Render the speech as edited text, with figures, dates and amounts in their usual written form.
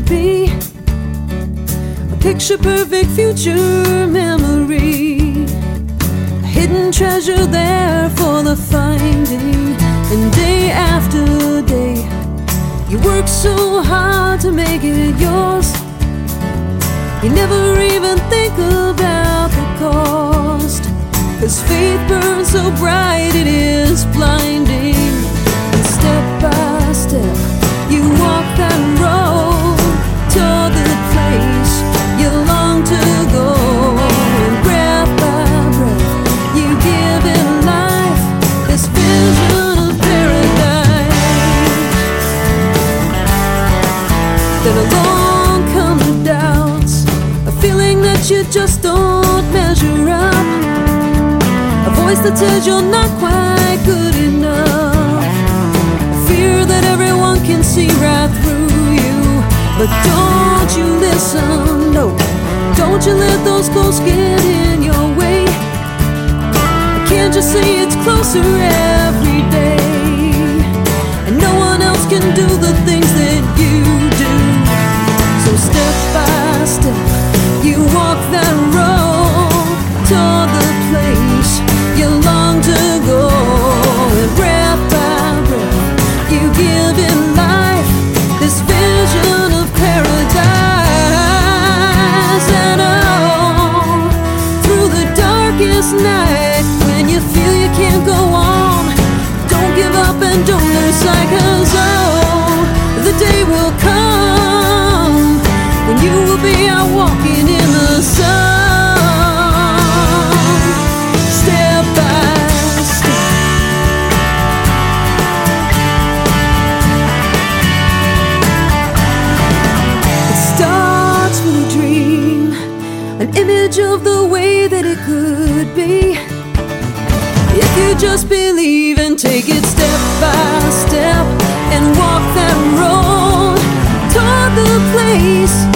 be a picture-perfect future memory, a hidden treasure there for the finding. And day after day, you work so hard to make it yours. You never even think about the cost, 'cause faith burns so bright it is blinding. And step by step, you walk that road toward the place you long to go. And breath by breath, you give it life, this vision of paradise. Then along come the doubts, a feeling that you just don't measure up, a voice that says you're not quite good enough, a fear that everyone can see right through you. But don't you listen, no, don't you let those goals get in your way. Can't you see it's closer every day, and no one else can do the things that you do. So step by step, you walk that road toward the place you long to go. And breath by breath, you give it life, this vision of paradise. And oh, through the darkest night, when you feel you can't go on, don't give up and don't lose sight, 'cause oh, the day will come when you will be out walking in the sun, step by step. It starts with a dream, an image of the way that it could be. If you just believe and take it step by step, and walk that road toward the place